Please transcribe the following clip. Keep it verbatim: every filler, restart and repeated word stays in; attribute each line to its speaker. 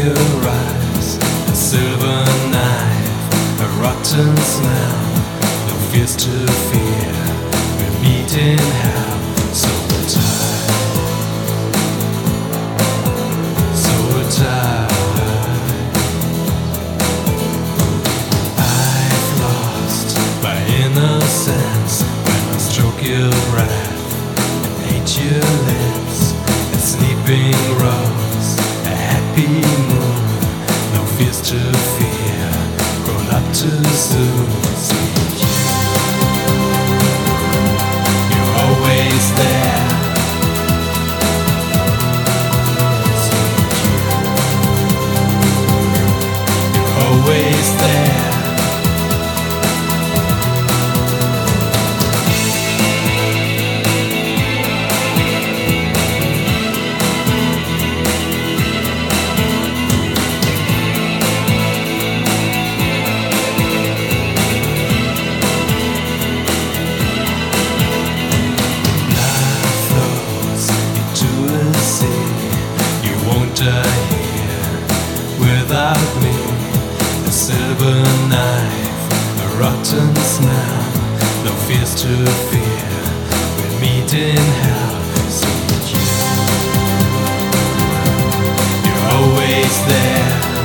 Speaker 1: your eyes, a silver knife, a rotten smell, no fears to fear, we meet in hell. So tired, so tired, I've lost my innocence when I stroke your breath and ate your lips, a sleeping rose, a happy moon, no fears to fear, grown up too soon. Sweet you, you're always there. Sweet you, you're always there. Die here without me, a silver knife, a rotten smell, no fears to fear, we'll meet in hell. Sweet you, you're always there.